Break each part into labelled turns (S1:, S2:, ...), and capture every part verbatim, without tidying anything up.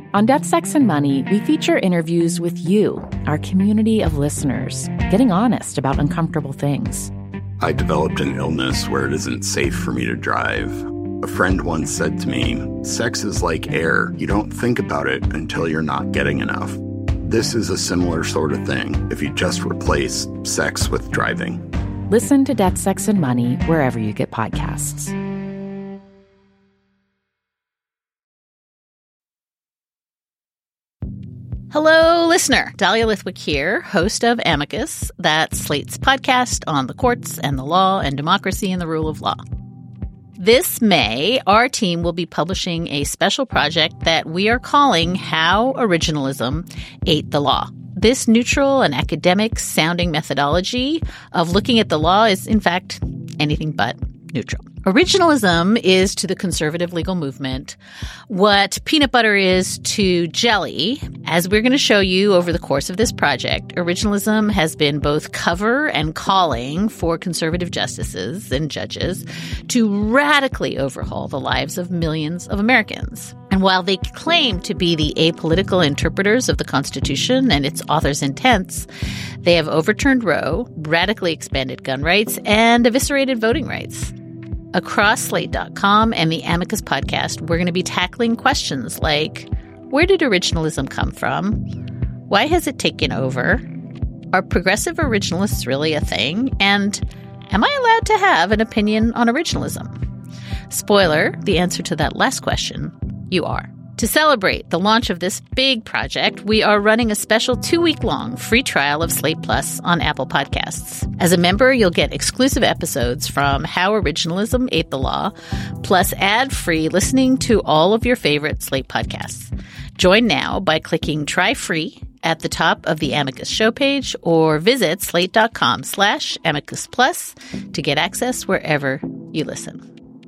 S1: On Death, Sex, and Money, we feature interviews with you, our community of listeners, getting honest about uncomfortable things.
S2: I developed an illness where it isn't safe for me to drive. A friend once said to me, sex is like air. You don't think about it until you're not getting enough. This is a similar sort of thing if you just replace sex with driving.
S1: Listen to Death, Sex, and Money wherever you get podcasts.
S3: Hello, listener. Dahlia Lithwick here, host of Amicus, that's Slate's podcast on the courts and the law and democracy and the rule of law. This May, our team will be publishing a special project that we are calling How Originalism Ate the Law. This neutral and academic-sounding methodology of looking at the law is, in fact, anything but neutral. Originalism is to the conservative legal movement what peanut butter is to jelly. As we're going to show you over the course of this project, originalism has been both cover and calling for conservative justices and judges to radically overhaul the lives of millions of Americans. And while they claim to be the apolitical interpreters of the Constitution and its author's intents, they have overturned Roe, radically expanded gun rights, and eviscerated voting rights. Across Slate dot com and the Amicus podcast, we're going to be tackling questions like, where did originalism come from? Why has it taken over? Are progressive originalists really a thing? And am I allowed to have an opinion on originalism? Spoiler, the answer to that last question, you are. To celebrate the launch of this big project, we are running a special two-week-long free trial of Slate Plus on Apple Podcasts. As a member, you'll get exclusive episodes from How Originalism Ate the Law, plus ad-free listening to all of your favorite Slate podcasts. Join now by clicking Try Free at the top of the Amicus show page or visit slate.com slash Amicus Plus to get access wherever you listen.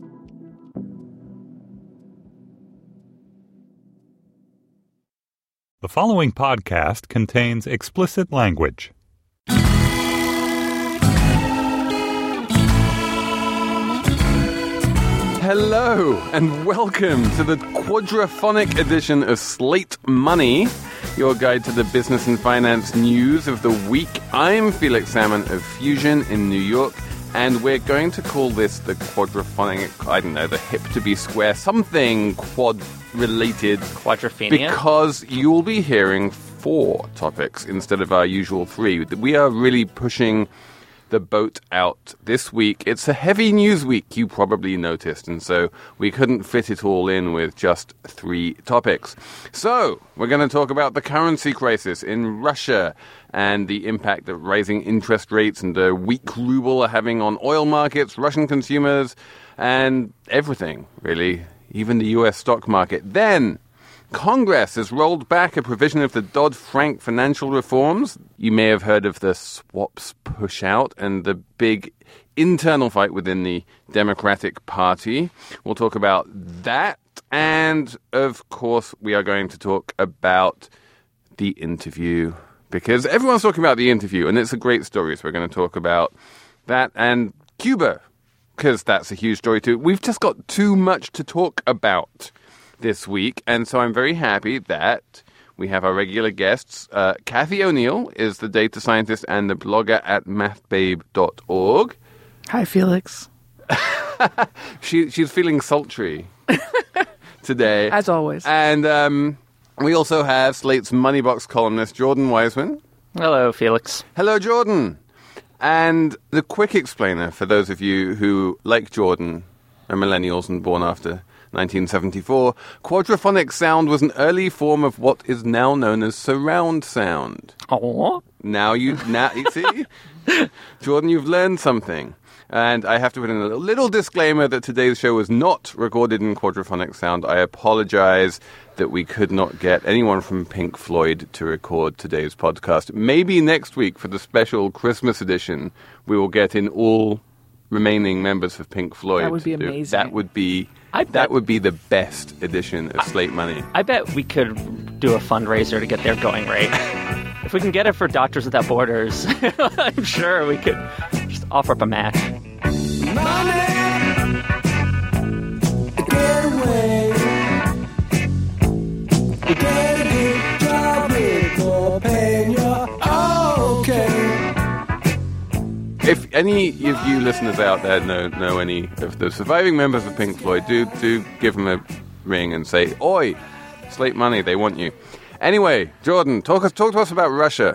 S4: The following podcast contains explicit language.
S5: Hello, and welcome to the quadraphonic edition of Slate Money, your guide to the business and finance news of the week. I'm Felix Salmon of Fusion in New York, and we're going to call this the quadraphonic, I don't know, the hip to be square, something quad related.
S6: Quadrophenia?
S5: Because you'll be hearing four topics instead of our usual three. We are really pushing the boat out this week. It's a heavy news week, you probably noticed, and so we couldn't fit it all in with just three topics. So, we're going to talk about the currency crisis in Russia and the impact that rising interest rates and a weak ruble are having on oil markets, Russian consumers, and everything, really, even the U S stock market. Then, Congress has rolled back a provision of the Dodd-Frank financial reforms. You may have heard of the swaps push out and the big internal fight within the Democratic Party. We'll talk about that. And, of course, we are going to talk about the interview, because everyone's talking about the interview, and it's a great story. So we're going to talk about that and Cuba, because that's a huge story too. We've just got too much to talk about this week, and so I'm very happy that we have our regular guests. Uh, Cathy O'Neil is the data scientist and the blogger at math babe dot org.
S7: Hi, Felix.
S5: she She's feeling sultry today.
S7: As always.
S5: And um, we also have Slate's Moneybox columnist, Jordan Weisman.
S6: Hello, Felix.
S5: Hello, Jordan. And the quick explainer for those of you who, like Jordan, are millennials and born after nineteen seventy-four, quadraphonic sound was an early form of what is now known as surround sound.
S6: Oh.
S5: Now you, now you see, Jordan, you've learned something. And I have to put in a little disclaimer that today's show was not recorded in quadraphonic sound. I apologize that we could not get anyone from Pink Floyd to record today's podcast. Maybe next week for the special Christmas edition, we will get in all remaining members of Pink Floyd.
S7: That would be amazing.
S5: That would be
S6: I
S5: that
S6: bet,
S5: would be the best edition of Slate Money.
S6: I bet we could do a fundraiser to get their going rate. If we can get it for Doctors Without Borders, I'm sure we could just offer up a match.
S8: Money, get away, get
S5: if any of you listeners out there know know any of the surviving members of Pink Floyd, do do give them a ring and say, "Oi, Slate Money, they want you." Anyway, Jordan, talk us talk to us about Russia.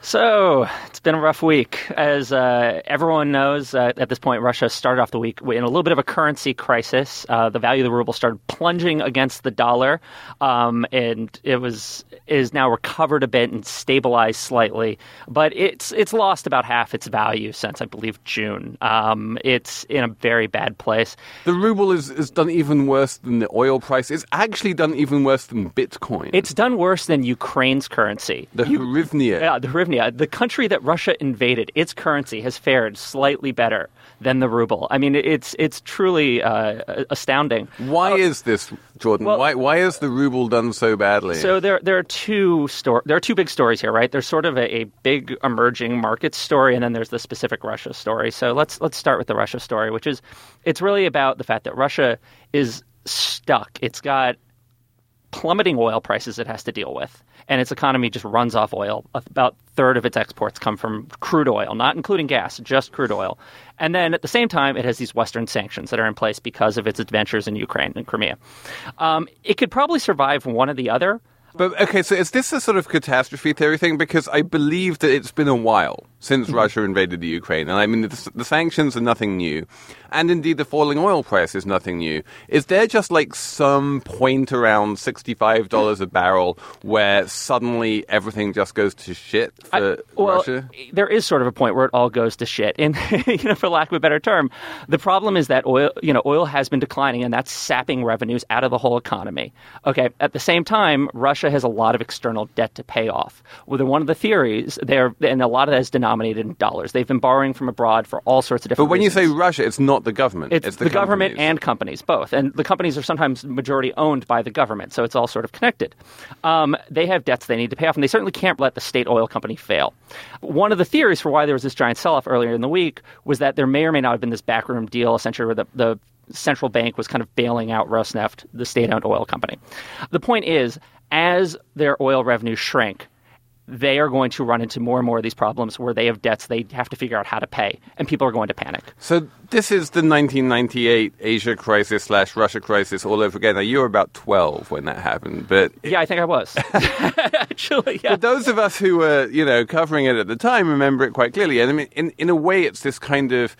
S6: So, it's been a rough week. As uh, everyone knows, uh, at this point, Russia started off the week in a little bit of a currency crisis. Uh, the value of the ruble started plunging against the dollar, um, and it was is now recovered a bit and stabilized slightly. But it's it's lost about half its value since, I believe, June. Um, it's in a very bad place.
S5: The ruble is, is done even worse than the oil price. It's actually done even worse than Bitcoin.
S6: It's done worse than Ukraine's currency.
S5: The hryvnia.
S6: Yeah, the hryvnia. The country that Russia invaded, its currency has fared slightly better than the ruble. I mean, it's it's truly uh, astounding.
S5: Why uh, is this, Jordan?
S6: Well,
S5: why why has the ruble done so badly?
S6: So there there are two sto- there are two big stories here, right? There's sort of a, a big emerging market story, and then there's the specific Russia story. So let's let's start with the Russia story, which is it's really about the fact that Russia is stuck. It's got plummeting oil prices it has to deal with, and its economy just runs off oil. About a third of its exports come from crude oil, not including gas, just crude oil. And then at the same time, it has these Western sanctions that are in place because of its adventures in Ukraine and Crimea. Um, it could probably survive one or the other.
S5: But, okay, so is this a sort of catastrophe theory thing? Because I believe that it's been a while since mm-hmm. Russia invaded the Ukraine. And I mean, the, the sanctions are nothing new. And indeed, the falling oil price is nothing new. Is there just like some point around sixty-five dollars a barrel where suddenly everything just goes to shit for
S6: I, well,
S5: Russia?
S6: There is sort of a point where it all goes to shit. And, you know, for lack of a better term, the problem is that oil, you know, oil has been declining, and that's sapping revenues out of the whole economy. Okay. At the same time, Russia has a lot of external debt to pay off. Well, one of the theories there, and a lot of that is denominated in dollars. They've been borrowing from abroad for all sorts of different
S5: But when
S6: reasons.
S5: you say Russia, it's not the government.
S6: It's,
S5: it's the,
S6: the government
S5: companies.
S6: and companies, both. And the companies are sometimes majority owned by the government, so it's all sort of connected. Um, they have debts they need to pay off, and they certainly can't let the state oil company fail. One of the theories for why there was this giant sell-off earlier in the week was that there may or may not have been this backroom deal, essentially, where the, the central bank was kind of bailing out Rosneft, the state-owned oil company. The point is, as their oil revenues shrink, they are going to run into more and more of these problems where they have debts they have to figure out how to pay, and people are going to panic.
S5: So this is the nineteen ninety-eight Asia crisis slash Russia crisis all over again. Now, you were about twelve when that happened, but...
S6: Yeah, I think I was. Actually, yeah.
S5: But those of us who were, you know, covering it at the time remember it quite clearly. And I mean, in, in a way, it's this kind of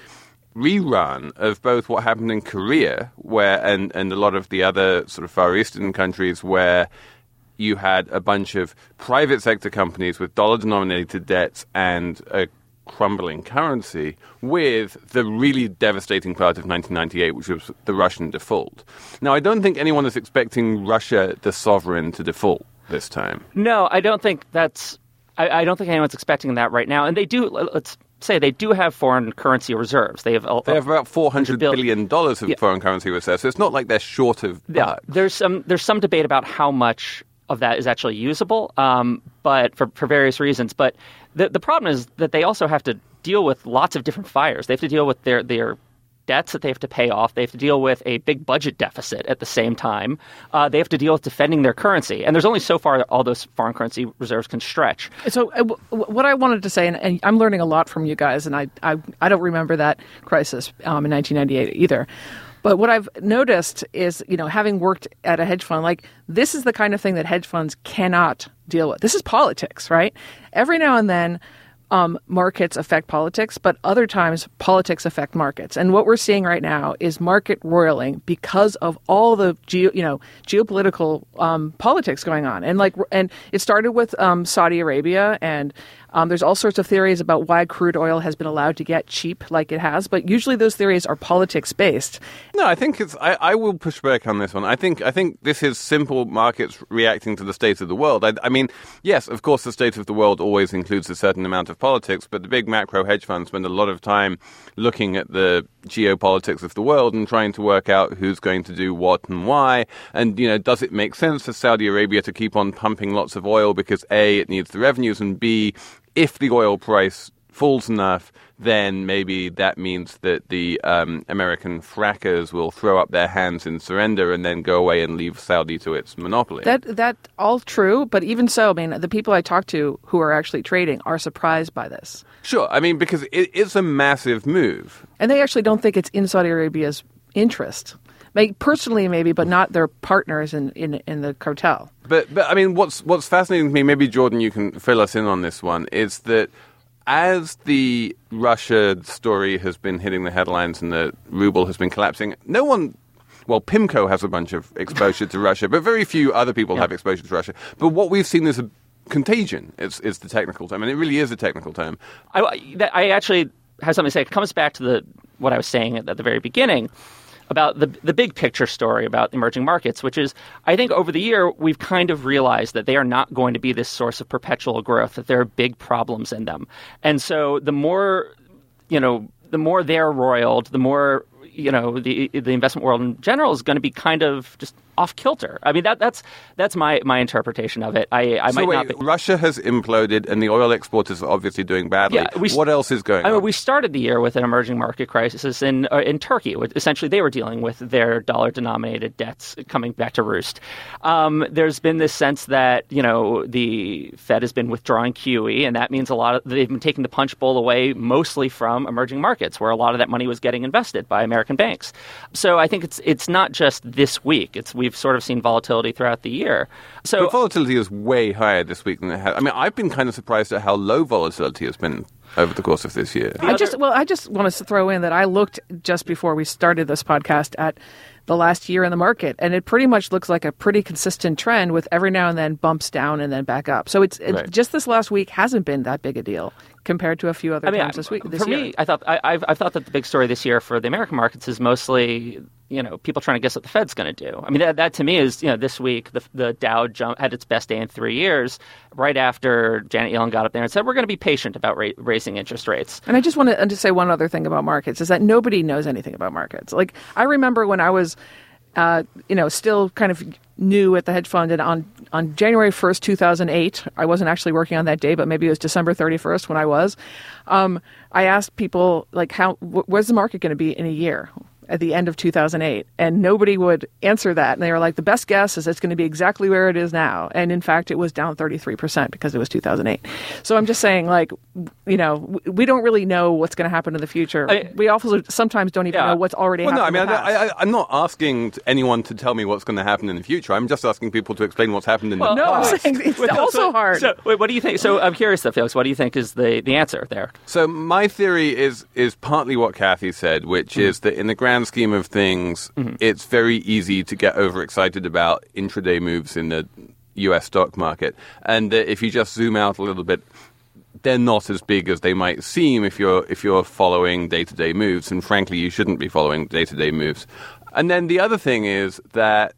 S5: rerun of both what happened in Korea, where and, and a lot of the other sort of Far Eastern countries where you had a bunch of private sector companies with dollar-denominated debts and a crumbling currency, with the really devastating part of nineteen ninety-eight, which was the Russian default. Now, I don't think anyone is expecting Russia, the sovereign, to default this time.
S6: No, I don't think that's... I, I don't think anyone's expecting that right now. And they do... Let's say they do have foreign currency reserves. They have, uh,
S5: they have about four hundred billion dollars of
S6: yeah.
S5: foreign currency reserves, so it's not like they're short of
S6: yeah. There's some, there's some debate about how much of that is actually usable, um, but for, for various reasons. But the the problem is that they also have to deal with lots of different fires. They have to deal with their their debts that they have to pay off. They have to deal with a big budget deficit at the same time. Uh, they have to deal with defending their currency. And there's only so far that all those foreign currency reserves can stretch.
S7: So uh, w- what I wanted to say, and, and I'm learning a lot from you guys, and I I, I don't remember that crisis um, in nineteen ninety-eight either. But what I've noticed is, you know, having worked at a hedge fund, like this is the kind of thing that hedge funds cannot deal with. This is politics, right? Every now and then, um, markets affect politics, but other times politics affect markets. And what we're seeing right now is market roiling because of all the geo, you know, geopolitical um, politics going on. And like, and it started with um, Saudi Arabia, and Um, there's all sorts of theories about why crude oil has been allowed to get cheap like it has, but usually those theories are politics-based.
S5: No, I think it's. I, I will push back on this one. I think. I think this is simple markets reacting to the state of the world. I, I mean, yes, of course, the state of the world always includes a certain amount of politics, but the big macro hedge funds spend a lot of time looking at the geopolitics of the world and trying to work out who's going to do what and why. And you know, does it make sense for Saudi Arabia to keep on pumping lots of oil because A, it needs the revenues, and B, if the oil price falls enough, then maybe that means that the um, American frackers will throw up their hands in surrender and then go away and leave Saudi to its monopoly.
S7: That that all true, but even so, I mean, the people I talk to who are actually trading are surprised by this.
S5: Sure, I mean, because it, it's a massive move.
S7: And they actually don't think it's in Saudi Arabia's interest. Like, personally, maybe, but not their partners in, in, in the cartel.
S5: But, but I mean, what's what's fascinating to me, maybe, Jordan, you can fill us in on this one, is that as the Russia story has been hitting the headlines and the ruble has been collapsing, no one, well, PIMCO has a bunch of exposure to Russia, but very few other people yeah. have exposure to Russia. But what we've seen is a contagion. It's, it's the technical term, and it really is a technical term.
S6: I, I actually have something to say. It comes back to the what I was saying at, at the very beginning about the the big picture story about emerging markets, which is, I think over the year, we've kind of realized that they are not going to be this source of perpetual growth, that there are big problems in them. And so the more, you know, the more they're roiled, the more, you know, the the investment world in general is going to be kind of just off kilter. I mean, that that's that's my, my interpretation of it. I, I
S5: so
S6: might
S5: wait,
S6: not be...
S5: Russia has imploded and the oil exporters are obviously doing badly.
S6: Yeah, we,
S5: what else is going
S6: I
S5: on?
S6: mean, we started the year with an emerging market crisis in uh, in Turkey. Essentially, they were dealing with their dollar-denominated debts coming back to roost. Um, there's been this sense that, you know, the Fed has been withdrawing Q E, and that means a lot of they've been taking the punch bowl away mostly from emerging markets, where a lot of that money was getting invested by American banks. So I think it's it's not just this week. It's we've sort of seen volatility throughout the year. So
S5: but volatility is way higher this week than it has. I mean, I've been kind of surprised at how low volatility has been over the course of this year.
S7: I just well, I just want to throw in that I looked just before we started this podcast at the last year in the market, and it pretty much looks like a pretty consistent trend with every now and then bumps down and then back up. So it's, it's
S5: right.
S7: just this last week hasn't been that big a deal compared to a few other
S6: I mean,
S7: times this week. This
S6: for
S7: year.
S6: me, I thought I, I've, I've thought that the big story this year for the American markets is mostly, you know, people trying to guess what the Fed's going to do. I mean, that, that to me is, you know, this week the the Dow jump had its best day in three years, right after Janet Yellen got up there and said we're going to be patient about ra- raising interest rates.
S7: And I just want to say one other thing about markets is that nobody knows anything about markets. Like, I remember when I was Uh, you know, still kind of new at the hedge fund. And on, on January first, two thousand eight, I wasn't actually working on that day, but maybe it was December thirty-first when I was. Um, I asked people, like, how wh- where's the market going to be in a year at the end of two thousand eight? And nobody would answer that. And they were like, the best guess is it's going to be exactly where it is now. And in fact, it was down thirty-three percent because it was two thousand eight. So I'm just saying, like, you know, we don't really know what's going to happen in the future. I, we also sometimes don't even
S5: yeah.
S7: know what's already
S5: well,
S7: happened
S5: no, I
S7: in
S5: mean,
S7: the past.
S5: I, I, I'm not asking anyone to tell me what's going to happen in the future. I'm just asking people to explain what's happened in
S6: well,
S5: the
S7: no,
S5: past.
S7: I'm saying it's
S6: Wait,
S7: also
S6: so,
S7: hard.
S6: So, wait, what do you think? So I'm curious, though, Felix, what do you think is the, the answer there?
S5: So my theory is is partly what Kathy said, which mm-hmm. is that in the grand scheme of things, mm-hmm. it's very easy to get overexcited about intraday moves in the U S stock market. And that if you just zoom out a little bit, they're not as big as they might seem if you're if you're following day-to-day moves. And frankly, you shouldn't be following day-to-day moves. And then the other thing is that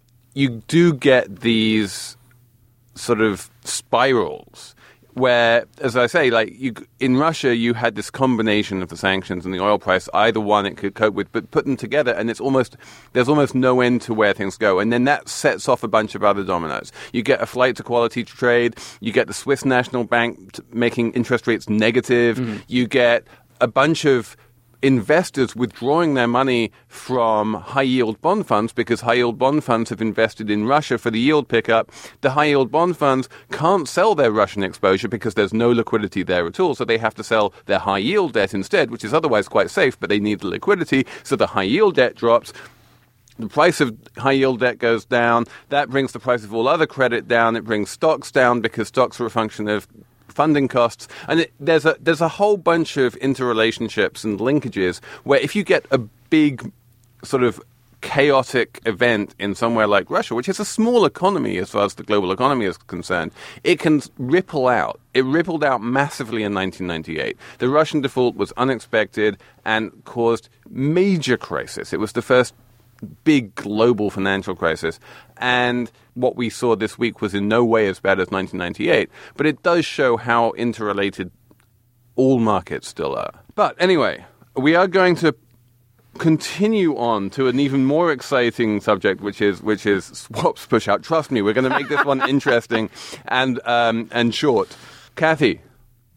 S5: you do get these sort of spirals where, as I say, like you, in Russia, you had this combination of the sanctions and the oil price, either one it could cope with, but put them together, and it's almost there's almost no end to where things go. And then that sets off a bunch of other dominoes. You get a flight to quality trade. You get the Swiss National Bank t- making interest rates negative. Mm-hmm. You get a bunch of investors withdrawing their money from high-yield bond funds because high-yield bond funds have invested in Russia for the yield pickup. The high-yield bond funds can't sell their Russian exposure because there's no liquidity there at all, so they have to sell their high-yield debt instead, which is otherwise quite safe, but they need the liquidity, so the high-yield debt drops. The price of high-yield debt goes down. That brings the price of all other credit down. It brings stocks down because stocks are a function of funding costs, and it, there's a there's a whole bunch of interrelationships and linkages where if you get a big sort of chaotic event in somewhere like Russia, which is a small economy as far as the global economy is concerned, it can ripple out. It rippled out massively in nineteen ninety-eight. The Russian default was unexpected and caused major crisis. It was the first big global financial crisis. And what we saw this week was in no way as bad as nineteen ninety-eight, but it does show how interrelated all markets still are. But anyway, we are going to continue on to an even more exciting subject, which is which is swaps push out. Trust me, we're going to make this one interesting and um, and short. Kathy,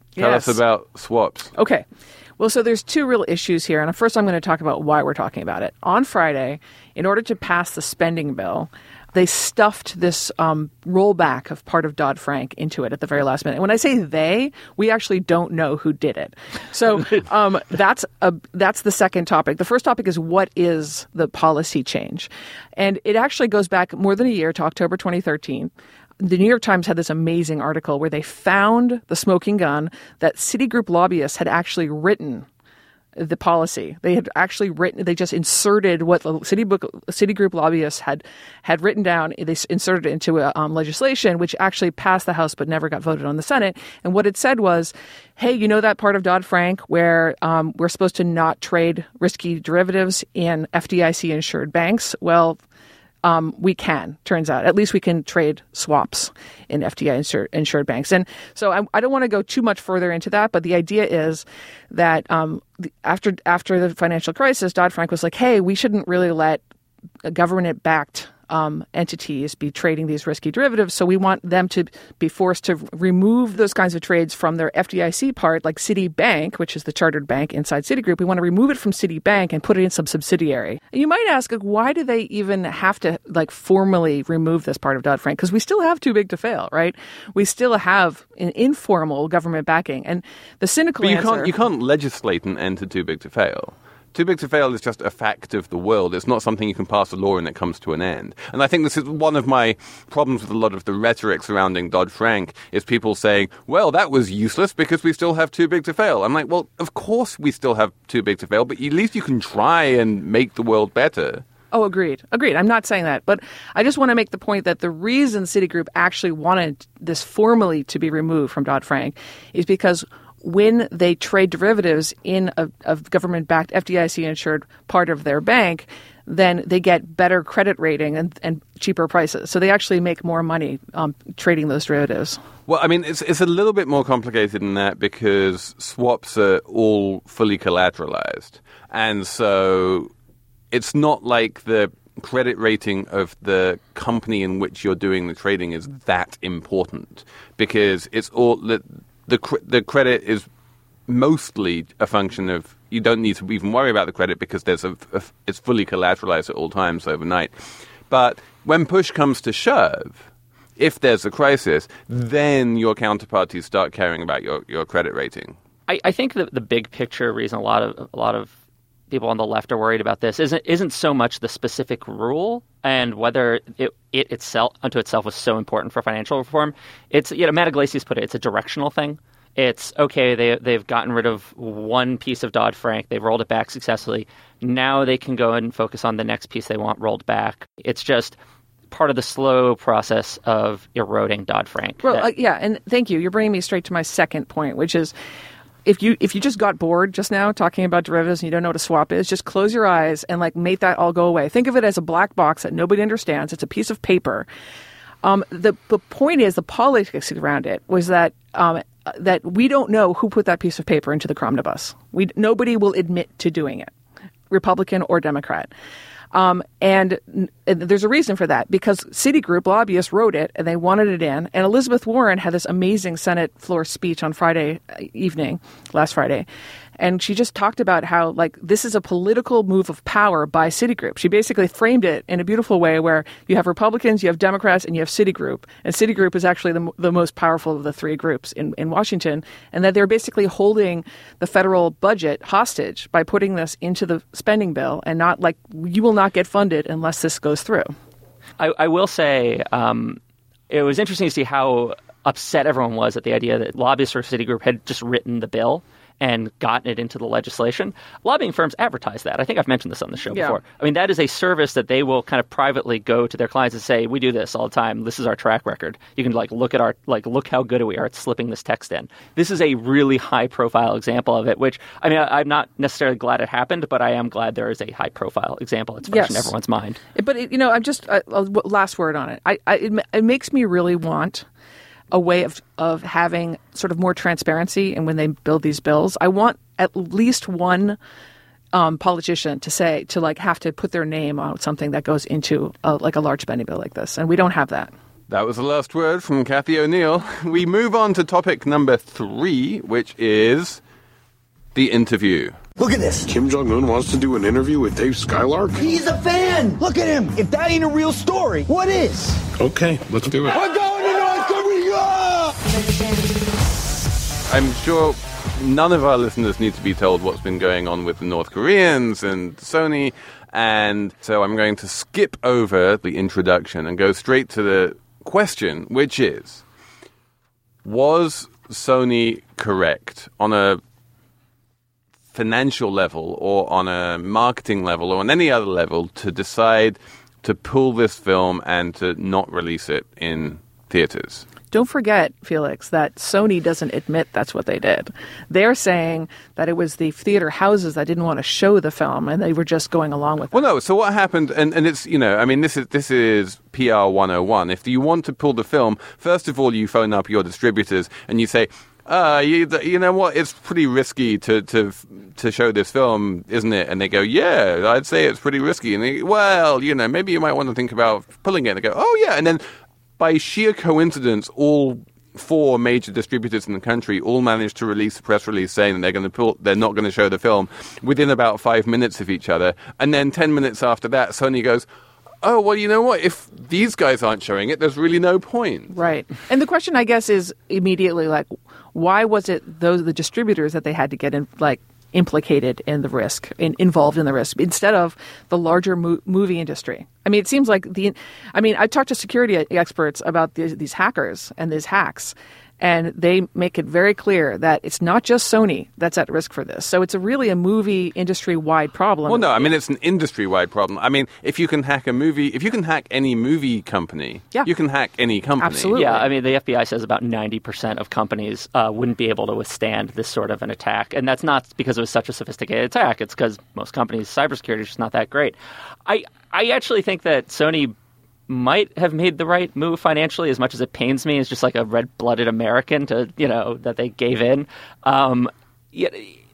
S5: Tell
S7: Yes.
S5: us about swaps.
S7: Okay. Well, so there's two real issues here. And first, I'm going to talk about why we're talking about it. On Friday, in order to pass the spending bill, they stuffed this um, rollback of part of Dodd-Frank into it at the very last minute. And when I say they, we actually don't know who did it. So um, that's a, that's the second topic. The first topic is what is the policy change? And it actually goes back more than a year to October twenty thirteen. The New York Times had this amazing article where they found the smoking gun that Citigroup lobbyists had actually written the policy. They had actually written, they just inserted what the Citigroup, Citigroup lobbyists had had written down. They inserted it into a, um, legislation, which actually passed the House but never got voted on the Senate. And what it said was, hey, you know that part of Dodd-Frank where um, we're supposed to not trade risky derivatives in F D I C-insured banks? Well, Um, we can, turns out. At least we can trade swaps in F D I insured, insured banks. And so I, I don't want to go too much further into that, but the idea is that um, after after the financial crisis, Dodd-Frank was like, hey, we shouldn't really let government-backed um, entities be trading these risky derivatives. So we want them to be forced to remove those kinds of trades from their F D I C part, like Citibank, which is the chartered bank inside Citigroup. We want to remove it from Citibank and put it in some subsidiary. And you might ask, like, why do they even have to like formally remove this part of Dodd-Frank? Because we still have too big to fail, right? We still have an informal government backing. And the cynical
S5: But you
S7: answer...
S5: can't, you can't legislate an end to too big to fail. Too big to fail is just a fact of the world. It's not something you can pass a law and it comes to an end. And I think this is one of my problems with a lot of the rhetoric surrounding Dodd-Frank is people saying, well, that was useless because we still have too big to fail. I'm like, well, of course we still have too big to fail, but at least you can try and make the world better.
S7: Oh, agreed. Agreed. I'm not saying that. But I just want to make the point that the reason Citigroup actually wanted this formally to be removed from Dodd-Frank is because when they trade derivatives in a, a government-backed F D I C-insured part of their bank, then they get better credit rating and, and cheaper prices. So they actually make more money um, trading those derivatives.
S5: Well, I mean, it's it's a little bit more complicated than that because swaps are all fully collateralized. And so it's not like the credit rating of the company in which you're doing the trading is that important because it's all the the, the credit is mostly a function of you don't need to even worry about the credit because there's a, a it's fully collateralized at all times overnight. But when push comes to shove, if there's a crisis, then your counterparties start caring about your, your credit rating.
S6: I, I think that the big picture reason a lot of a lot of people on the left are worried about this isn't isn't so much the specific rule and whether it, it itself unto itself was so important for financial reform. It's, you know, Matt Iglesias put it, it's a directional thing. It's, okay, they, they've gotten rid of one piece of Dodd-Frank. They've rolled it back successfully. Now they can go and focus on the next piece they want rolled back. It's just part of the slow process of eroding Dodd-Frank.
S7: Well,
S6: that,
S7: uh, yeah, and thank you. You're bringing me straight to my second point, which is if you if you just got bored just now talking about derivatives and you don't know what a swap is, just close your eyes and like make that all go away. Think of it as a black box that nobody understands. It's a piece of paper. Um, the the point is the politics around it was that um, that we don't know who put that piece of paper into the Cromnibus. We nobody will admit to doing it, Republican or Democrat. Um, and, and there's a reason for that, because Citigroup lobbyists wrote it and they wanted it in. And Elizabeth Warren had this amazing Senate floor speech on Friday evening, last Friday. And she just talked about how, like, this is a political move of power by Citigroup. She basically framed it in a beautiful way where you have Republicans, you have Democrats, and you have Citigroup. And Citigroup is actually the, the most powerful of the three groups in, in Washington. And that they're basically holding the federal budget hostage by putting this into the spending bill and not, like, you will not get funded unless this goes through.
S6: I, I will say um, it was interesting to see how upset everyone was at the idea that lobbyists for Citigroup had just written the bill and gotten it into the legislation. Lobbying firms advertise that. I think I've mentioned this on the show
S7: yeah.
S6: before. I mean, that is a service that they will kind of privately go to their clients and say, we do this all the time. This is our track record. You can like look at our, like, look how good we are at slipping this text in. This is a really high profile example of it, which, I mean, I, I'm not necessarily glad it happened, but I am glad there is a high profile example. It's fresh
S7: yes.
S6: in everyone's mind.
S7: But, it, you know, I'm just, uh, last word on it. I, I it, it makes me really want a way of, of having sort of more transparency. And when they build these bills, I want at least one um, politician to say, to like have to put their name on something that goes into a, like a large spending bill like this. And we don't have that.
S5: That was the last word from Kathy O'Neill. We move on to topic number three, which is the interview.
S8: Look at this.
S9: Kim Jong-un wants to do an interview with Dave Skylark?
S8: He's a fan. Look at him. If that ain't a real story, what is?
S9: Okay, let's do it.
S8: We're going to North Korea!
S5: I'm sure none of our listeners need to be told what's been going on with the North Koreans and Sony, and so I'm going to skip over the introduction and go straight to the question, which is, was Sony correct on a financial level or on a marketing level or on any other level to decide to pull this film and to not release it in theaters?
S7: Don't forget, Felix, that Sony doesn't admit that's what they did. They're saying that it was the theater houses that didn't want to show the film, and they were just going along with it.
S5: Well, no. So what happened? And, and it's, you know, I mean, this is this is P R one oh one. If you want to pull the film, first of all, you phone up your distributors and you say, uh, you, you know what? It's pretty risky to, to to show this film, isn't it? And they go, yeah, I'd say it's pretty risky. And they, well, you know, maybe you might want to think about pulling it. And they go, oh, yeah. And then by sheer coincidence, all four major distributors in the country all managed to release a press release saying that they're going to pull, they're not going to show the film within about five minutes of each other. And then ten minutes after that, Sony goes, oh, well, you know what? If these guys aren't showing it, there's really no point.
S7: Right. And the question, I guess, is immediately like, why was it those the distributors that they had to get in, like, implicated in the risk, in, involved in the risk, instead of the larger mo- movie industry? I mean, it seems like the, I mean, I talked to security experts about these, these hackers and these hacks, and they make it very clear that it's not just Sony that's at risk for this. So it's a really a movie industry-wide problem.
S5: Well, no, I mean, it's an industry-wide problem. I mean, if you can hack a movie, if you can hack any movie company,
S7: yeah.
S5: you can hack any company.
S7: Absolutely.
S6: Yeah, I mean, the F B I says about ninety percent of companies uh, wouldn't be able to withstand this sort of an attack. And that's not because it was such a sophisticated attack. It's because most companies' cybersecurity is just not that great. I, I actually think that Sony might have made the right move financially, as much as it pains me as just like a red-blooded American to, you know, that they gave in. Um, yeah,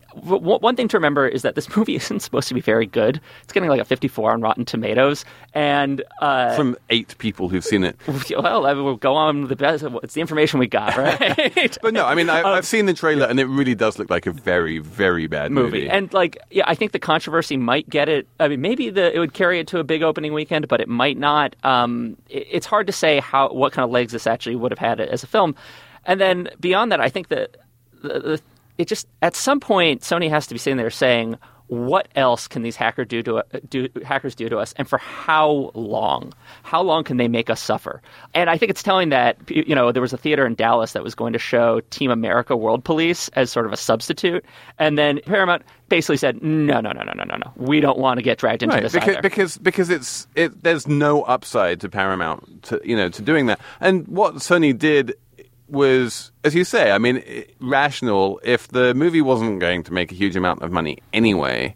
S6: one thing to remember is that this movie isn't supposed to be very good. It's getting like a fifty-four on Rotten Tomatoes, and uh,
S5: from eight people who've seen it.
S6: Well, I will go on with the best. It's the information we got, right?
S5: But no, I mean, I,
S6: um,
S5: I've seen the trailer, and it really does look like a very, very bad movie.
S6: movie. And like, yeah, I think the controversy might get it. I mean, maybe the it would carry it to a big opening weekend, but it might not. Um, it, it's hard to say how what kind of legs this actually would have had as a film. And then beyond that, I think that the, the it just at some point Sony has to be sitting there saying, what else can these hacker do to do hackers do to us, and for how long? How long can they make us suffer? And I think it's telling that, you know, there was a theater in Dallas that was going to show Team America World Police as sort of a substitute, and then Paramount basically said, no, no, no, no, no, no, no, we don't want to get dragged into
S5: right,
S6: this
S5: because,
S6: either.
S5: because because it's it. There's no upside to Paramount to you know to doing that, and what Sony did was, as you say, I mean, rational. If the movie wasn't going to make a huge amount of money anyway,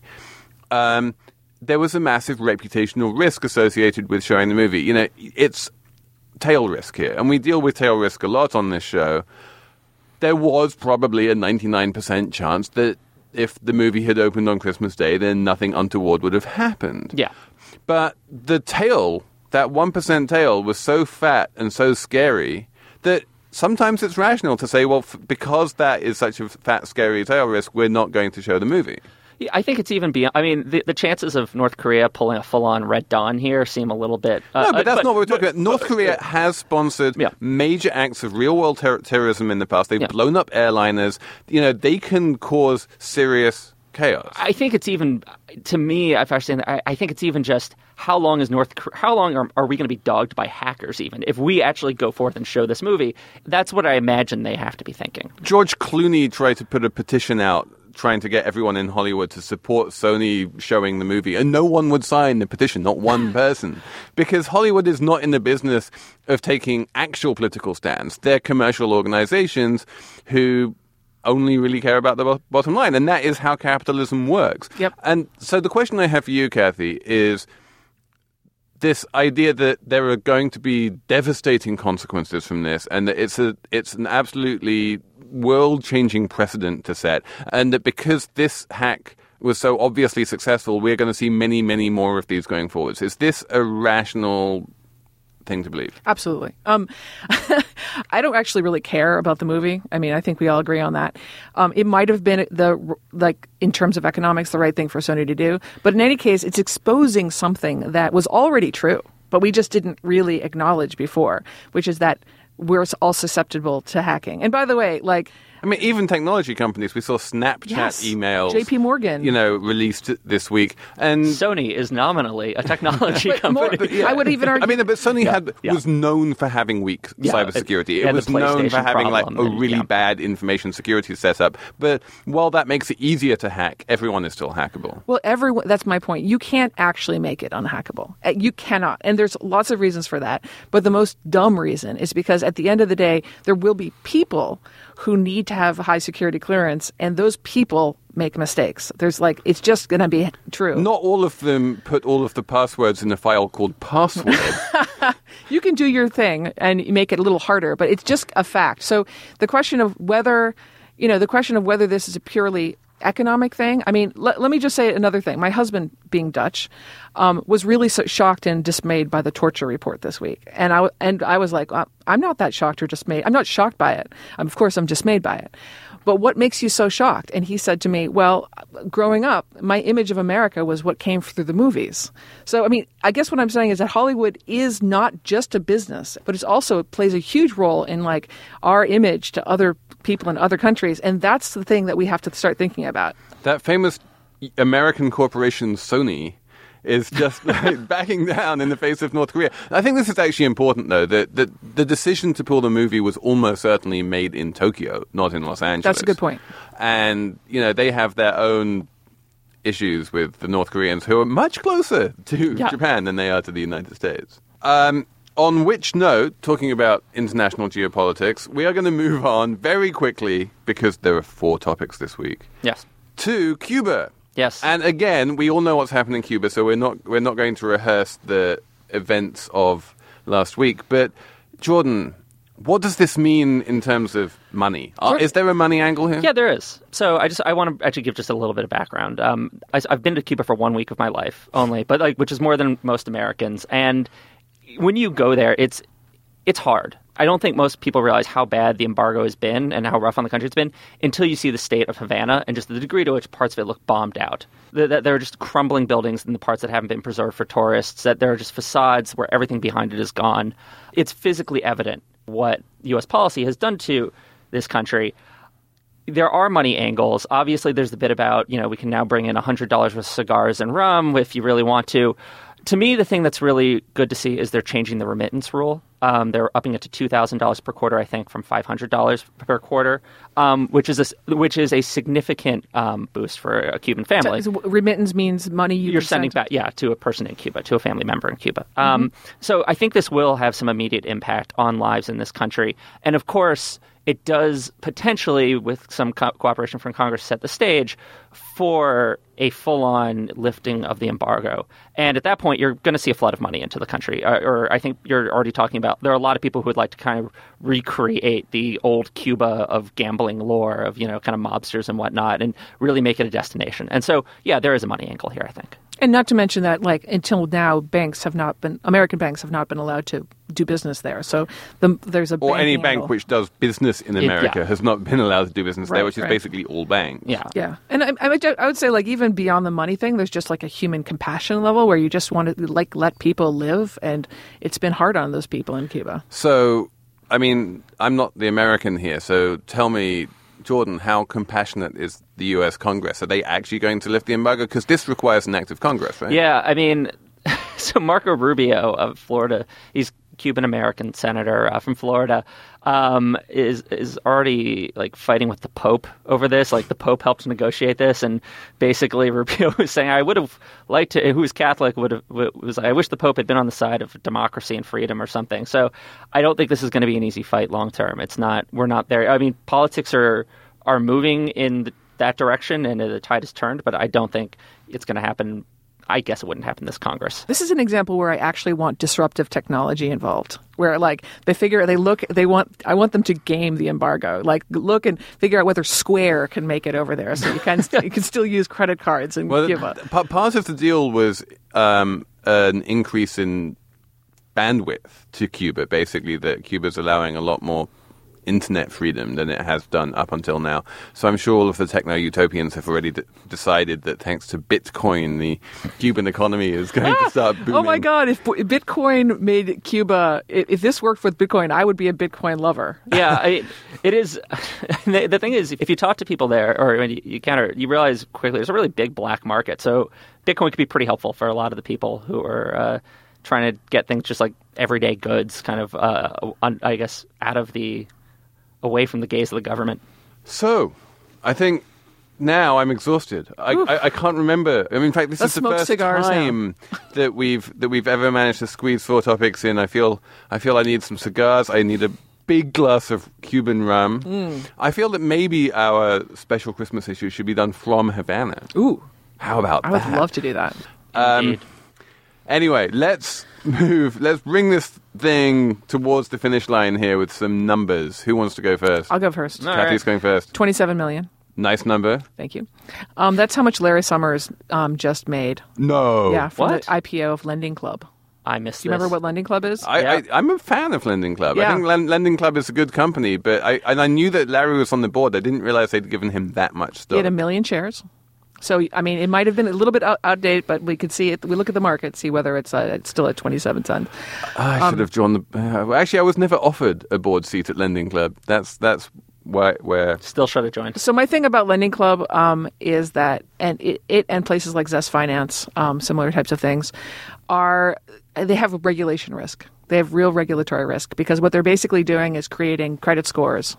S5: um, there was a massive reputational risk associated with showing the movie. You know, it's tail risk here, and we deal with tail risk a lot on this show. There was probably a ninety-nine percent chance that if the movie had opened on Christmas Day, then nothing untoward would have happened.
S6: Yeah.
S5: But the tail, that one percent tail, was so fat and so scary that sometimes it's rational to say, well, f- because that is such a fat, scary tail risk, we're not going to show the movie.
S6: Yeah, I think it's even beyond. I mean, the, the chances of North Korea pulling a full-on Red Dawn here seem a little bit. Uh,
S5: no, but that's
S6: but,
S5: not what we're talking
S6: but,
S5: about. North
S6: but,
S5: Korea
S6: but,
S5: has sponsored
S6: yeah.
S5: major acts of real-world ter- terrorism in the past. They've
S6: yeah.
S5: blown up airliners. You know, they can cause serious chaos.
S6: I think it's even, to me, if I understand, I, I think it's even just how long is North, how long are, are we going to be dogged by hackers? Even if we actually go forth and show this movie, that's what I imagine they have to be thinking.
S5: George Clooney tried to put a petition out trying to get everyone in Hollywood to support Sony showing the movie, and no one would sign the petition, not one person, because Hollywood is not in the business of taking actual political stands. They're commercial organizations who only really care about the bo- bottom line, and that is how capitalism works.
S7: Yep.
S5: And so the question I have for you, Kathy, is this idea that there are going to be devastating consequences from this, and that it's a it's an absolutely world-changing precedent to set, and that because this hack was so obviously successful, we're going to see many, many more of these going forwards. Is this a rational thing to believe.
S7: Absolutely. Um, I don't actually really care about the movie. I mean, I think we all agree on that. Um, it might have been the like in terms of economics the right thing for Sony to do, but in any case, it's exposing something that was already true, but we just didn't really acknowledge before, which is that we're all susceptible to hacking. And by the way, like.
S5: I mean, even technology companies, we saw Snapchat
S7: yes,
S5: emails.
S7: J P Morgan.
S5: You know, released this week. And
S6: Sony is nominally a technology
S7: but
S6: company.
S7: More, but yeah. I would even argue.
S5: I mean, but Sony
S6: yeah,
S5: had
S6: yeah.
S5: was known for having weak
S6: yeah,
S5: cybersecurity. It,
S6: it
S5: was known for having like a
S6: and,
S5: really
S6: yeah.
S5: bad information security setup. But while that makes it easier to hack, everyone is still hackable.
S7: Well, everyone. That's my point. You can't actually make it unhackable. You cannot. And there's lots of reasons for that. But the most dumb reason is because at the end of the day, there will be people who need to have high security clearance, and those people make mistakes. There's like, it's just going to be true.
S5: Not all of them put all of the passwords in a file called password.
S7: You can do your thing and make it a little harder, but it's just a fact. So the question of whether, you know, the question of whether this is a purely economic thing. I mean, let, let me just say another thing. My husband, being Dutch, um, was really so shocked and dismayed by the torture report this week. And I, and I was like, I'm not that shocked or dismayed. I'm not shocked by it. Um, of course, I'm dismayed by it. But what makes you so shocked? And he said to me, well, growing up, my image of America was what came through the movies. So, I mean, I guess what I'm saying is that Hollywood is not just a business, but it also plays a huge role in like our image to other people in other countries. And that's the thing that we have to start thinking about.
S5: That famous American corporation Sony is just like backing down in the face of North Korea. I think this is actually important, though, that the, the decision to pull the movie was almost certainly made in Tokyo, not in Los Angeles.
S7: That's a good point.
S5: And, you know, they have their own issues with the North Koreans who are much closer to
S7: yeah.
S5: Japan than they are to the United States. Um, on which note, talking about international geopolitics, we are going to move on very quickly, because there are four topics this week.
S6: Yes.
S5: To Cuba.
S6: Yes.
S5: And again, we all know what's happened in Cuba, so we're not we're not going to rehearse the events of last week. But Jordan, what does this mean in terms of money? Uh, is there a money angle here?
S6: Yeah, there is. So I just I want to actually give just a little bit of background. Um, I, I've been to Cuba for one week of my life only, but like which is more than most Americans. And when you go there, it's it's hard. I don't think most people realize how bad the embargo has been and how rough on the country it's been until you see the state of Havana and just the degree to which parts of it look bombed out. That there are just crumbling buildings in the parts that haven't been preserved for tourists, that there are just facades where everything behind it is gone. It's physically evident what U S policy has done to this country. There are money angles. Obviously, there's the bit about, you know, we can now bring in one hundred dollars worth of cigars and rum if you really want to. To me, the thing that's really good to see is they're changing the remittance rule. Um, they're upping it to two thousand dollars per quarter, I think, from five hundred dollars per quarter, um, which is a, which is a significant um, boost for a Cuban family.
S7: So, remittance means money you
S6: you're sending
S7: send?
S6: back, yeah, to a person in Cuba, to a family member in Cuba. Mm-hmm. Um, so I think this will have some immediate impact on lives in this country, and of course, it does potentially, with some co- cooperation from Congress, set the stage for a full-on lifting of the embargo. And at that point, you're going to see a flood of money into the country. Uh, or I think you're already talking about, there are a lot of people who would like to kind of recreate the old Cuba of gambling lore, of, you know, kind of mobsters and whatnot, and really make it a destination. And so, yeah, there is a money angle here, I think.
S7: And not to mention that, like, until now, banks have not been, American banks have not been allowed to do business there. So the, there's a
S5: Or any
S7: banking
S5: bank
S7: angle.
S5: which does business in
S6: It-
S5: America
S6: yeah.
S5: has not been allowed to do business
S7: Right,
S5: there, which is
S7: right.
S5: basically all banks.
S6: Yeah.
S7: Yeah. And I, I, would, I would say, like, even beyond the money thing, there's just, like, a human compassion level where you just want to, like, let people live. And it's been hard on those people in Cuba.
S5: So, I mean, I'm not the American here, so tell me, Jordan, how compassionate is the U S Congress? Are they actually going to lift the embargo? Because this requires an act of Congress, right?
S6: Yeah, I mean, so Marco Rubio of Florida, he's Cuban-American senator uh, from Florida, um, is is already like fighting with the Pope over this. Like the Pope helped negotiate this, and basically Rubio was saying, "I would have liked to." Who's Catholic would have was like, "I wish the Pope had been on the side of democracy and freedom or something." So I don't think this is going to be an easy fight long term. It's not. We're not there. I mean, politics are are moving in that direction, and the tide has turned. But I don't think it's going to happen. I guess it wouldn't happen this Congress.
S7: This is an example where I actually want disruptive technology involved, where like they figure they look, they want, I want them to game the embargo, like look and figure out whether Square can make it over there, so you can you can still use credit cards and
S5: Well,
S7: give up.
S5: p- part of the deal was um, an increase in bandwidth to Cuba, basically, that Cuba's allowing a lot more internet freedom than it has done up until now. So I'm sure all of the techno-utopians have already d- decided that thanks to Bitcoin, the Cuban economy is going to start booming.
S7: Oh my God, if Bitcoin made Cuba, if this worked with Bitcoin, I would be a Bitcoin lover.
S6: Yeah, I, it is. The, the thing is, if you talk to people there, or when you, you counter, you realize quickly there's a really big black market. So Bitcoin could be pretty helpful for a lot of the people who are uh, trying to get things just like everyday goods kind of, uh, un, I guess, out of the away from the gaze of the government.
S5: So, I think now I'm exhausted. I, I, I can't remember. I mean, in fact, this
S7: Let's
S5: is the
S7: smoke
S5: first
S7: cigars
S5: time that we've that we've ever managed to squeeze four topics in. I feel I feel I need some cigars. I need a big glass of Cuban rum.
S7: Mm.
S5: I feel that maybe our special Christmas issue should be done from Havana.
S7: Ooh,
S5: how about
S7: I would
S5: that?
S7: love to do that.
S5: Um, anyway, let's move. Let's bring this thing towards the finish line here with some numbers. Who wants to go first?
S7: I'll go first.
S6: All
S5: Kathy's
S6: right.
S5: going first.
S7: twenty-seven million.
S5: Nice number.
S7: Thank you. Um, that's how much Larry Summers um, just made.
S5: No.
S7: Yeah, from
S6: What?
S7: the I P O of Lending Club.
S6: I missed
S7: Do you
S6: this.
S7: remember what Lending Club is?
S5: I,
S6: Yeah.
S5: I, I'm a fan of Lending Club. I
S7: Yeah.
S5: think Len- Lending Club is a good company, but I and I knew that Larry was on the board. I didn't realize they'd given him that much
S7: He
S5: stuff.
S7: had a million shares. So, I mean, it might have been a little bit out- outdated, but we could see it. We look at the market, see whether it's, uh, it's still at twenty-seven cents.
S5: I
S7: Um,
S5: should have drawn the. Uh, well, actually, I was never offered a board seat at Lending Club. That's that's why where.
S6: Still should have joined.
S7: So my thing about Lending Club um, is that, and it, it and places like Zest Finance, um, similar types of things, are they have a regulation risk. They have real regulatory risk because what they're basically doing is creating credit scores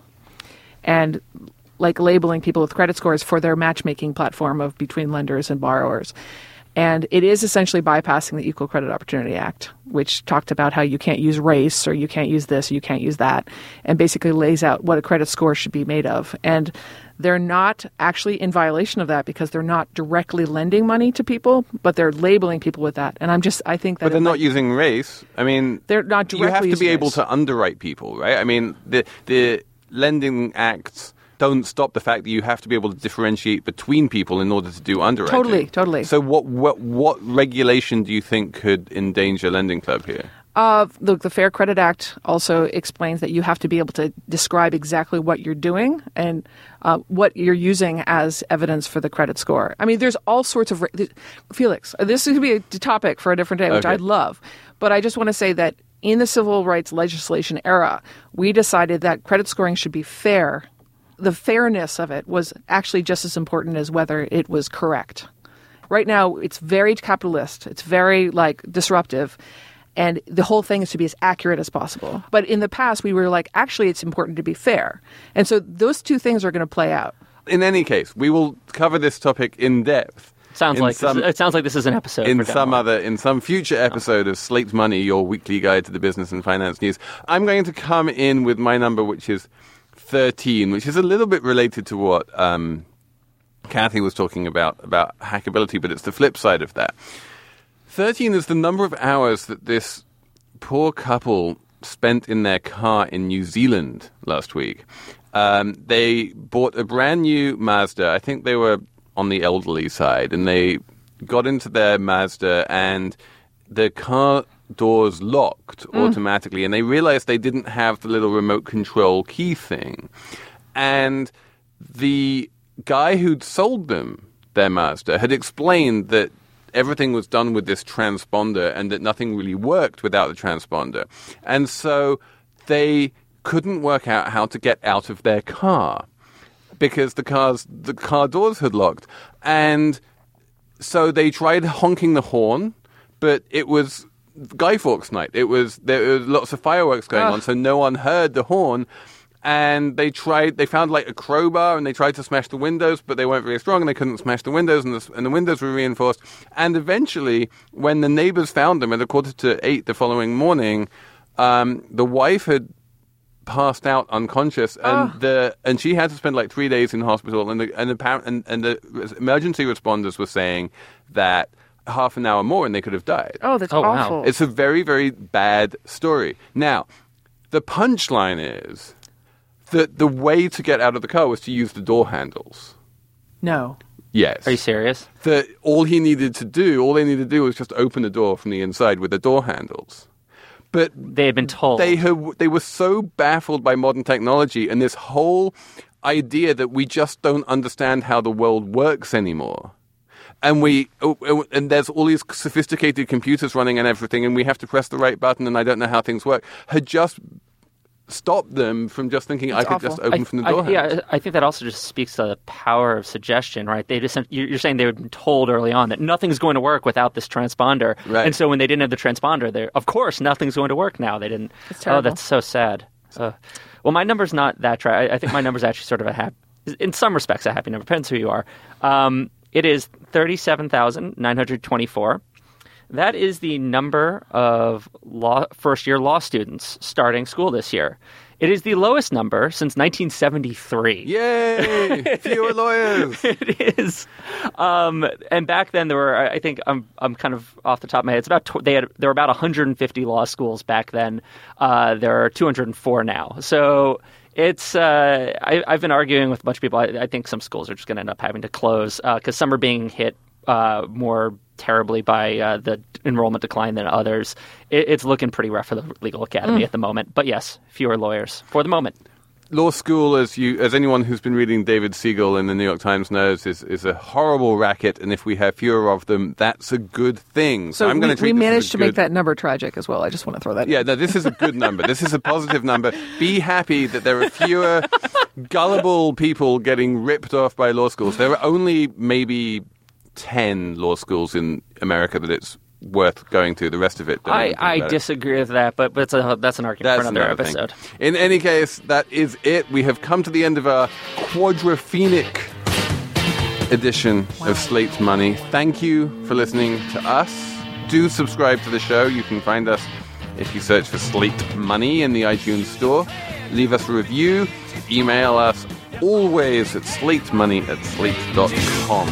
S7: and like labeling people with credit scores for their matchmaking platform of between lenders and borrowers. And it is essentially bypassing the Equal Credit Opportunity Act, which talked about how you can't use race or you can't use this, or you can't use that, and basically lays out what a credit score should be made of. And they're not actually in violation of that because they're not directly lending money to people, but they're labeling people with that. And I'm just, I think that...
S5: But they're
S7: it
S5: not
S7: might-
S5: using race. I mean,
S7: They're not
S5: You have
S7: directly
S5: to be
S7: using
S5: able
S7: race.
S5: to underwrite people, right? I mean, the the lending acts don't stop the fact that you have to be able to differentiate between people in order to do underwriting.
S7: Totally, totally.
S5: So what what what regulation do you think could endanger Lending Club here?
S7: Uh, look, the Fair Credit Act also explains that you have to be able to describe exactly what you're doing and uh, what you're using as evidence for the credit score. I mean, there's all sorts of... Re- Felix, this could be a topic for a different day, which
S5: Okay.
S7: I'd love. But I just want to say that in the civil rights legislation era, we decided that credit scoring should be fair. The fairness of it was actually just as important as whether it was correct. Right now, it's very capitalist. It's very, like, disruptive. And the whole thing is to be as accurate as possible. But in the past, we were like, actually, it's important to be fair. And so those two things are going to play out.
S5: In any case, we will cover this topic in depth.
S6: Sounds
S5: in
S6: like
S5: some,
S6: this, it sounds like this is an episode
S5: in
S6: for
S5: some
S6: Denmark.
S5: other in some future episode of Slate Money, your weekly guide to the business and finance news. I'm going to come in with my number, which is thirteen, which is a little bit related to what um, Kathy was talking about about hackability, but it's the flip side of that. thirteen is the number of hours that this poor couple spent in their car in New Zealand last week. Um, they bought a brand new Mazda. I think they were on the elderly side, and they got into their Mazda, and the car doors locked automatically, and they realized they didn't have the little remote control key thing. And the guy who'd sold them their Mazda had explained that everything was done with this transponder and that nothing really worked without the transponder. And so they couldn't work out how to get out of their car because the cars, the car doors had locked. And so they tried honking the horn, but it was Guy Fawkes night. It was, there was lots of fireworks going
S7: Ugh.
S5: on, so no one heard the horn. And they tried, they found like a crowbar and they tried to smash the windows, but they weren't very strong and they couldn't smash the windows, and the, and the windows were reinforced. And eventually, when the neighbors found them at a quarter to eight the following morning, um, the wife had passed out unconscious, and
S7: Oh.
S5: the and she had to spend like three days in hospital. And the and the, par- and, and the emergency responders were saying that half an hour more and they could have died.
S7: Oh, that's
S6: Oh, wow.
S7: awful.
S5: It's a very, very bad story. Now, the punchline is that the way to get out of the car was to use the door handles.
S7: No.
S5: Yes.
S6: Are you serious?
S5: That all he needed to do, all they needed to do was just open the door from the inside with the door handles. But
S6: they had been told.
S5: They had, they were so baffled by modern technology and this whole idea that we just don't understand how the world works anymore. And we oh, and there's all these sophisticated computers running and everything, and we have to press the right button, and I don't know how things work. Had just stopped them from just thinking
S7: It's
S5: I could
S7: awful.
S5: just open
S6: I,
S5: from the
S6: I,
S5: door.
S6: yeah, I think that also just speaks to the power of suggestion, right? They just you're saying they were told early on that nothing's going to work without this transponder,
S5: Right.
S6: and so when they didn't have the transponder, they of course nothing's going to work now. They didn't.
S7: It's
S6: Oh,
S7: terrible.
S6: that's so sad. Uh, well, my number's not that dry. I, I think my number's actually sort of a happy, in some respects, a happy number. Depends who you are. Um, it is thirty-seven thousand nine hundred twenty-four. That is the number of law first-year law students starting school this year. It is the lowest number since nineteen seventy-three.
S5: Yay! Fewer lawyers.
S6: It is, um, and back then there were. I think I'm I'm kind of off the top of my head. It's about tw- they had there were about one hundred fifty law schools back then. Uh, there are two hundred four now. So it's. Uh, I, I've been arguing with a bunch of people. I, I think some schools are just going to end up having to close because uh, some are being hit uh, more terribly by uh, the enrollment decline than others. It, it's looking pretty rough for the legal academy
S7: Mm.
S6: at the moment. But yes, fewer lawyers for the moment.
S5: Law school, as you, as anyone who's been reading David Siegel in the New York Times knows, is, is a horrible racket. And if we have fewer of them, that's a good thing.
S7: So
S5: I'm
S7: we,
S5: going to treat
S7: we
S5: this as
S7: managed
S5: a
S7: to
S5: good,
S7: make that number tragic as well. I just want to throw that in.
S5: Yeah, no, this is a good number. This is a positive number. Be happy that there are fewer gullible people getting ripped off by law schools. There are only maybe ten law schools in America that it's worth going to. The rest of it, don't
S6: I,
S5: even think
S6: I
S5: about it.
S6: disagree with that, but, but it's a, that's an argument
S5: That's
S6: for another
S5: another thing.
S6: episode.
S5: In any case, that is it. We have come to the end of our quadraphenic edition of Slate's Money. Thank you for listening to us. Do subscribe to the show. You can find us if you search for Slate Money in the iTunes store. Leave us a review. Email us always at slatemoney at slate dot com.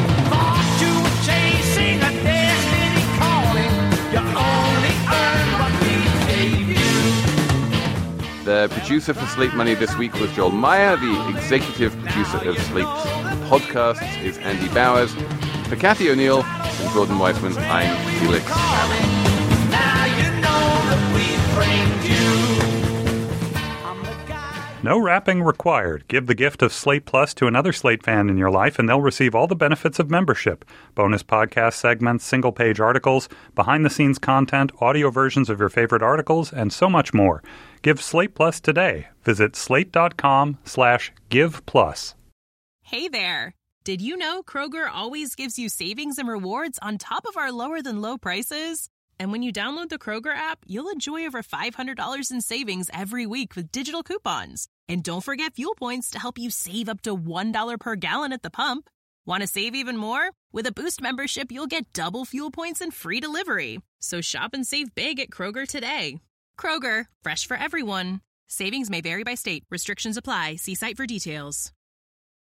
S5: The producer for Slate Money this week was Joel Meyer. The executive producer of Slate's podcasts is Andy Bowers. For Kathy O'Neill and Jordan Weissman, I'm Felix Allen.
S4: No wrapping required. Give the gift of Slate Plus to another Slate fan in your life, and they'll receive all the benefits of membership. Bonus podcast segments, single-page articles, behind-the-scenes content, audio versions of your favorite articles, and so much more. Give Slate Plus today. Visit slate.com slash give plus.
S10: Hey there. Did you know Kroger always gives you savings and rewards on top of our lower-than-low prices? And when you download the Kroger app, you'll enjoy over five hundred dollars in savings every week with digital coupons. And don't forget fuel points to help you save up to one dollar per gallon at the pump. Want to save even more? With a Boost membership, you'll get double fuel points and free delivery. So shop and save big at Kroger today. Kroger, fresh for everyone. Savings may vary by state. Restrictions apply. See site for details.